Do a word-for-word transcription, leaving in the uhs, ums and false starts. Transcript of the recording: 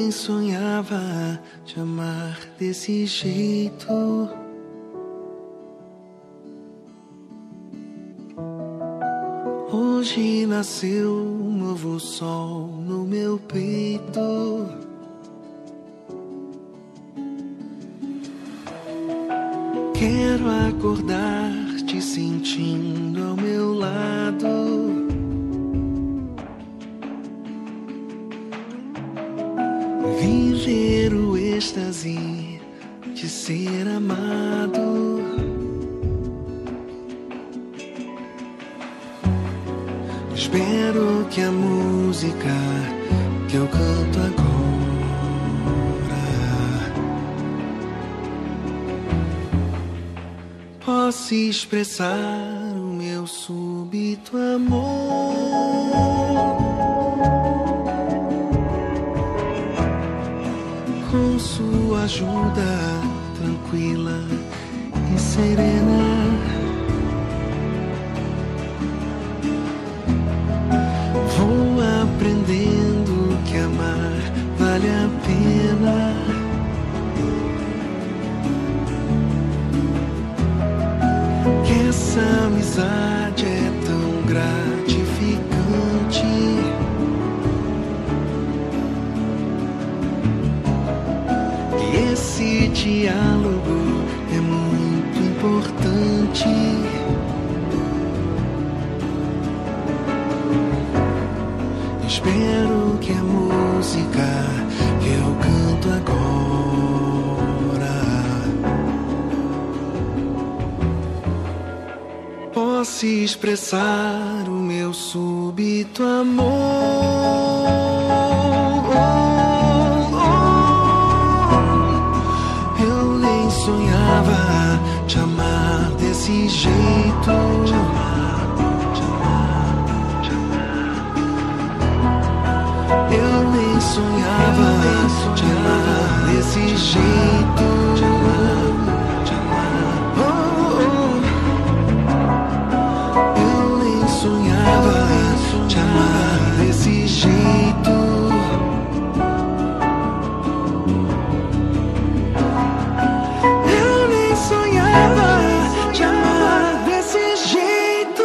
nem sonhava te amar desse jeito. Hoje nasceu um novo sol no meu peito. Quero acordar te sentindo ao meu lado. Viver o êxtase de ser amado. Espero que a música que eu canto agora possa expressar o meu súbito amor. Com sua ajuda tranquila e serena, vou aprendendo que amar vale a pena. Que essa amizade é tão gratificante. Que esse diálogo é muito importante. Espero que a música que eu canto agora possa expressar o meu súbito amor. Eu nem sonhava te amar desse jeito. Eu nem sonhava te amar desse jeito. Oh, oh. Eu nem sonhava te amar desse jeito. Eu nem sonhava te amar desse jeito.